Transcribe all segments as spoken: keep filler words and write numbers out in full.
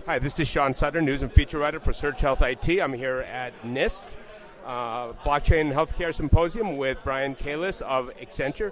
Hi, this is Sean Sutter, news and feature writer for Search Health I T. I'm here at NIST, uh, Blockchain Healthcare Symposium with Brian Kalis of Accenture.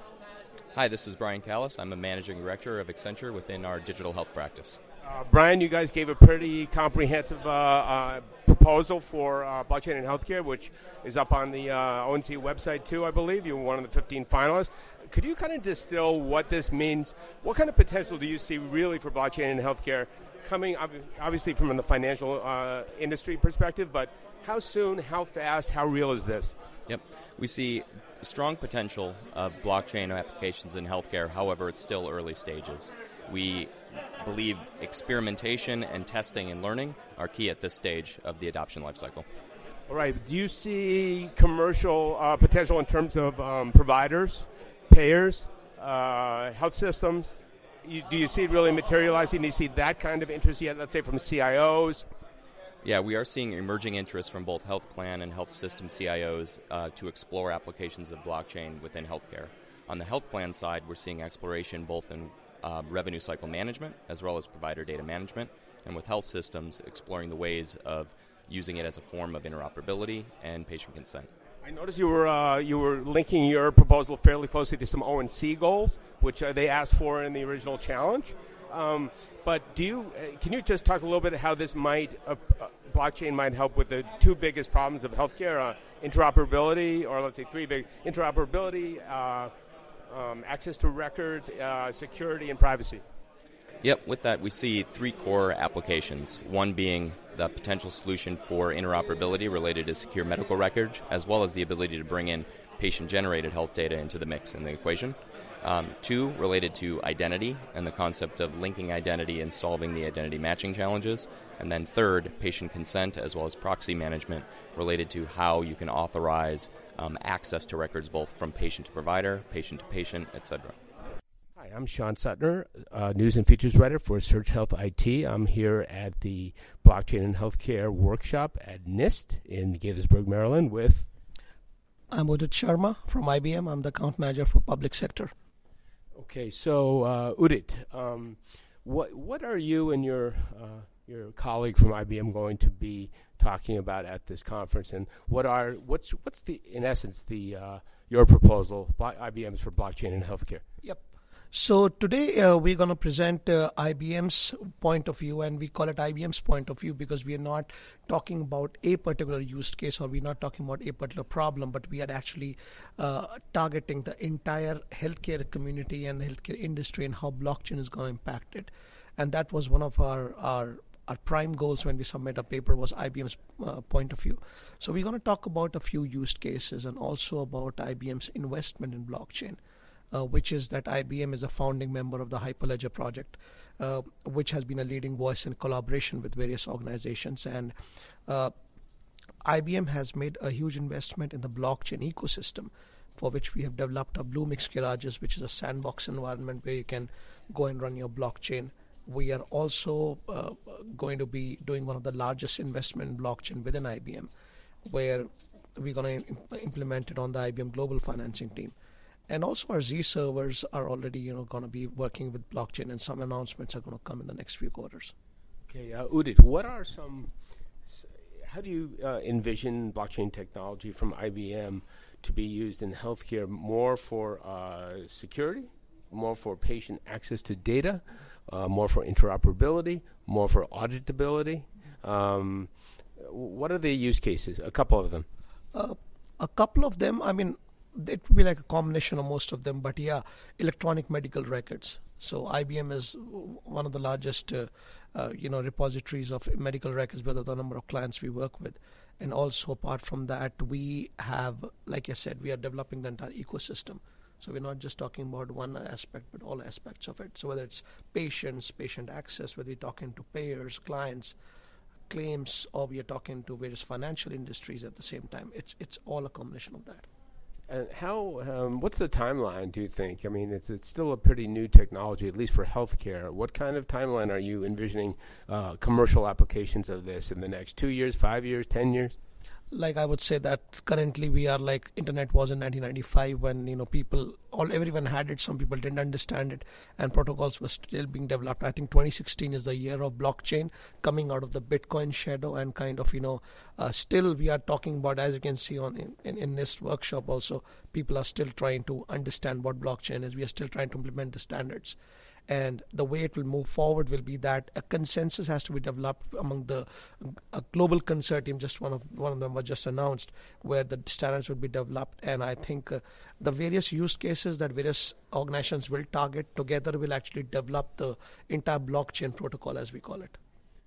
Hi, this is Brian Kalis. I'm a managing director of Accenture within our digital health practice. Uh, Brian, you guys gave a pretty comprehensive uh, uh, proposal for uh, blockchain in healthcare, which is up on the uh, O N C website too, I believe. You were one of the fifteen finalists. Could you kind of distill what this means? What kind of potential do you see really for blockchain in healthcare, coming obviously from the financial uh, industry perspective, but how soon, how fast, how real is this? Yep. We see strong potential of blockchain applications in healthcare. However, it's still early stages. We believe experimentation and testing and learning are key at this stage of the adoption lifecycle. All right. Do you see commercial uh, potential in terms of um, providers, payers, uh, health systems? You, do you see it really materializing? Do you see that kind of interest yet, let's say, from C I Os? Yeah, we are seeing emerging interest from both health plan and health system C I Os uh, to explore applications of blockchain within healthcare. On the health plan side, we're seeing exploration both in uh, revenue cycle management as well as provider data management, and with health systems, exploring the ways of using it as a form of interoperability and patient consent. I noticed you were uh, you were linking your proposal fairly closely to some O N C goals, which uh, they asked for in the original challenge. Um, but do you uh, can you just talk a little bit how this might uh, uh, blockchain might help with the two biggest problems of healthcare: uh, interoperability, or let's say three big interoperability, uh, um, access to records, uh, security, and privacy. Yep, with that we see three core applications, one being the potential solution for interoperability related to secure medical records, as well as the ability to bring in patient-generated health data into the mix in the equation. Um, two, related to identity and the concept of linking identity and solving the identity matching challenges. And then third, patient consent as well as proxy management related to how you can authorize um, access to records both from patient to provider, patient to patient, et cetera. Hi, I'm Sean Suttner, uh, news and features writer for Search Health I T. I'm here at the Blockchain and Healthcare Workshop at NIST in Gaithersburg, Maryland with... I'm Udit Sharma from I B M. I'm the account manager for public sector. Okay, so uh, Udit, um, what what are you and your uh, your colleague from I B M going to be talking about at this conference, and what are what's what's the in essence the uh, your proposal, I B M's for blockchain in healthcare? Yep. So today uh, we're going to present uh, I B M's point of view, and we call it I B M's point of view because we are not talking about a particular use case, or we're not talking about a particular problem, but we are actually uh, targeting the entire healthcare community and the healthcare industry and how blockchain is going to impact it. And that was one of our, our, our prime goals when we submit a paper, was I B M's uh, point of view. So we're going to talk about a few use cases and also about I B M's investment in blockchain. Uh, which is that I B M is a founding member of the Hyperledger project, uh, which has been a leading voice in collaboration with various organizations. And uh, I B M has made a huge investment in the blockchain ecosystem, for which we have developed a Bluemix Garages, which is a sandbox environment where you can go and run your blockchain. We are also uh, going to be doing one of the largest investment in blockchain within I B M, where we're going to imp- implement it on the I B M Global Financing team. And also our Z servers are already, you know, going to be working with blockchain, and some announcements are going to come in the next few quarters. Okay, uh, Udit, what are some? How do you uh, envision blockchain technology from I B M to be used in healthcare? More for uh, security, more for patient access to data, uh, more for interoperability, more for auditability. Um, what are the use cases? A couple of them. Uh, a couple of them. I mean. It would be like a combination of most of them, but yeah, electronic medical records. So I B M is one of the largest, uh, uh, you know, repositories of medical records, because of the number of clients we work with. And also, apart from that, we have, like I said, we are developing the entire ecosystem. So we're not just talking about one aspect, but all aspects of it. So whether it's patients, patient access, whether we're talking to payers, clients, claims, or we are talking to various financial industries at the same time, it's it's all a combination of that. And how? Um, what's the timeline, do you think? I mean, it's it's still a pretty new technology, at least for healthcare. What kind of timeline are you envisioning uh, commercial applications of this in the next two years, five years, ten years? like I would say that currently we are like internet was in nineteen ninety-five when, you know, people, all everyone had it, some people didn't understand it, and protocols were still being developed. I think twenty sixteen is the year of blockchain coming out of the Bitcoin shadow, and kind of, you know, uh, still we are talking about, as you can see on in, in, in this workshop also, people are still trying to understand what blockchain is. We are still trying to implement the standards. And the way it will move forward will be that a consensus has to be developed among the a global consortium. Just one of one of them was just announced, where the standards will be developed. And I think uh, the various use cases that various organizations will target together will actually develop the entire blockchain protocol, as we call it.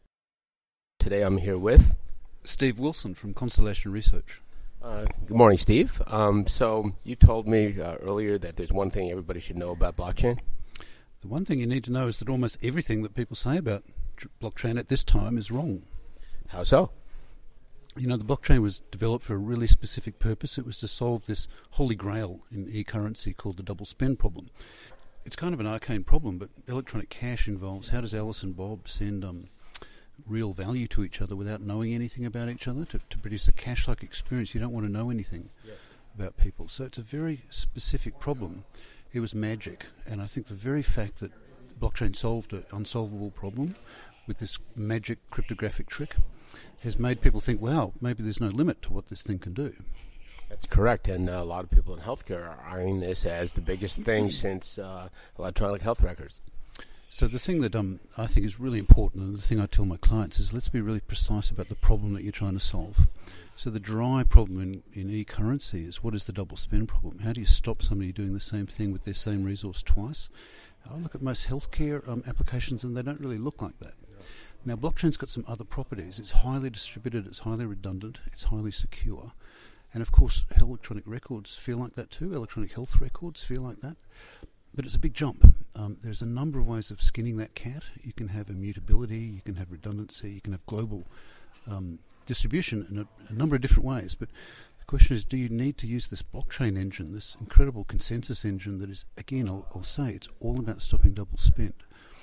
Today I'm here with Steve Wilson from Constellation Research. Uh, good morning, Steve. Um, so you told me uh, earlier that there's one thing everybody should know about blockchain. The one thing you need to know is that almost everything that people say about blockchain at this time is wrong. How so? You know, the blockchain was developed for a really specific purpose. It was to solve this holy grail in e-currency called the double spend problem. It's kind of an arcane problem, but electronic cash involves how does Alice and Bob send um, real value to each other without knowing anything about each other? To, to produce a cash-like experience, you don't want to know anything yeah. about people. So it's a very specific problem. It was magic, and I think the very fact that blockchain solved an unsolvable problem with this magic cryptographic trick has made people think, wow, maybe there's no limit to what this thing can do. That's correct, and uh, a lot of people in healthcare are eyeing this as the biggest thing since uh, electronic health records. So the thing that um, I think is really important, and the thing I tell my clients, is let's be really precise about the problem that you're trying to solve. So the dry problem in, in e-currency is, what is the double spend problem? How do you stop somebody doing the same thing with their same resource twice? I look at most healthcare um, applications and they don't really look like that. Yeah. Now blockchain's got some other properties. It's highly distributed, it's highly redundant, it's highly secure. And of course electronic records feel like that too, electronic health records feel like that. But it's a big jump. Um, there's a number of ways of skinning that cat. You can have immutability, you can have redundancy, you can have global um, distribution in a, a number of different ways. But the question is, do you need to use this blockchain engine, this incredible consensus engine that is, again, I'll, I'll say, it's all about stopping double spend.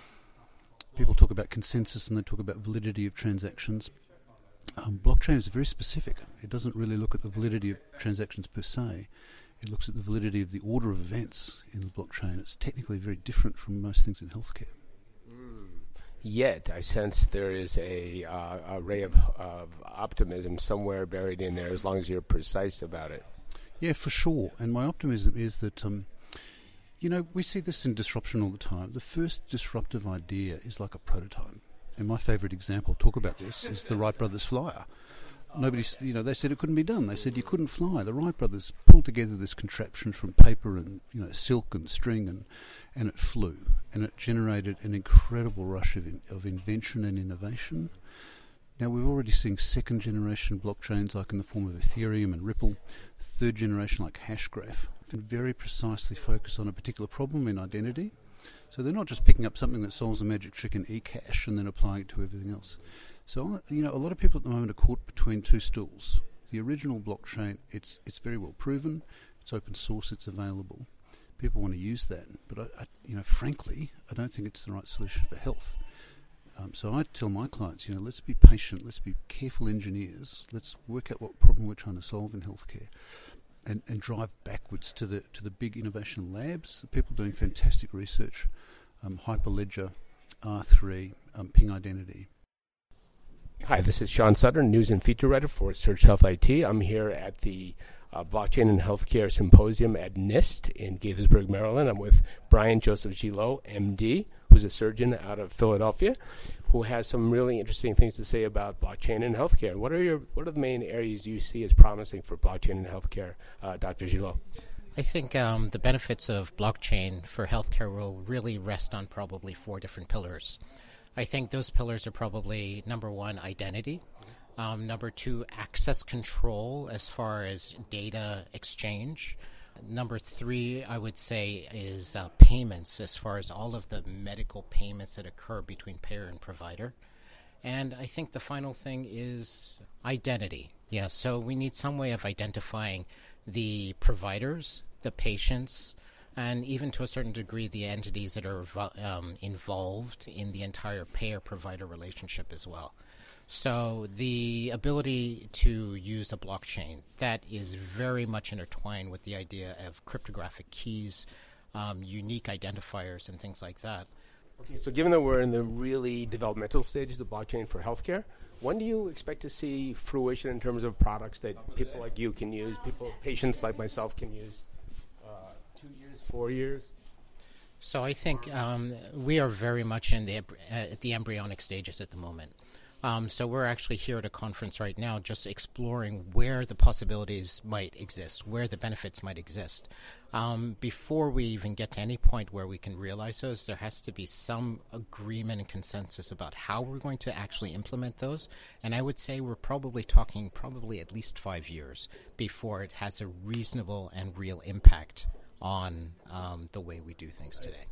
People talk about consensus and they talk about validity of transactions. Um, blockchain is very specific. It doesn't really look at the validity of transactions per se. It looks at the validity of the order of events in the blockchain. It's technically very different from most things in healthcare. Mm. Yet, I sense there is a, uh, a ray of, of optimism somewhere buried in there, as long as you're precise about it. Yeah, for sure. And my optimism is that, um, you know, we see this in disruption all the time. The first disruptive idea is like a prototype. And my favourite example, talk about this, is the Wright Brothers Flyer. Nobody, you know, they said it couldn't be done. They said you couldn't fly. The Wright brothers pulled together this contraption from paper and, you know, silk and string, and, and it flew. And it generated an incredible rush of in, of invention and innovation. Now we've already seen second generation blockchains, like in the form of Ethereum and Ripple. Third generation, like Hashgraph, can very precisely focus on a particular problem in identity. So they're not just picking up something that solves a magic trick in eCash and then applying it to everything else. So, you know, a lot of people at the moment are caught between two stools. The original blockchain, it's it's very well proven, it's open source, it's available. People want to use that, but I, I, you know, frankly, I don't think it's the right solution for health. Um, so I tell my clients, you know, let's be patient, let's be careful engineers, let's work out what problem we're trying to solve in healthcare, and, and drive backwards to the to the big innovation labs, the people doing fantastic research, um, Hyperledger, R three, um, Ping Identity. Hi, this is Sean Sutter, News and Feature Writer for Search Health I T. I'm here at the uh, Blockchain and Healthcare Symposium at NIST in Gaithersburg, Maryland. I'm with Brian Joseph Gillot, M D, who's a surgeon out of Philadelphia, who has some really interesting things to say about blockchain and healthcare. What are your what are the main areas you see as promising for blockchain and healthcare, uh, Doctor Gillot? I think um, the benefits of blockchain for healthcare will really rest on probably four different pillars. I think those pillars are probably, number one, identity. Um, number two, access control as far as data exchange. Number three, I would say, is uh, payments as far as all of the medical payments that occur between payer and provider. And I think the final thing is identity. Yeah, so we need some way of identifying the providers, the patients, and even to a certain degree, the entities that are um, involved in the entire payer-provider relationship as well. So the ability to use a blockchain that is very much intertwined with the idea of cryptographic keys, um, unique identifiers, and things like that. Okay, so given that we're in the really developmental stages of blockchain for healthcare, when do you expect to see fruition in terms of products that people like you can use, people, patients like myself can use? Uh, two years, four years? So I think um, we are very much in the, uh, at the embryonic stages at the moment. Um, so we're actually here at a conference right now just exploring where the possibilities might exist, where the benefits might exist. Um, before we even get to any point where we can realize those, there has to be some agreement and consensus about how we're going to actually implement those. And I would say we're probably talking probably at least five years before it has a reasonable and real impact on um, the way we do things today.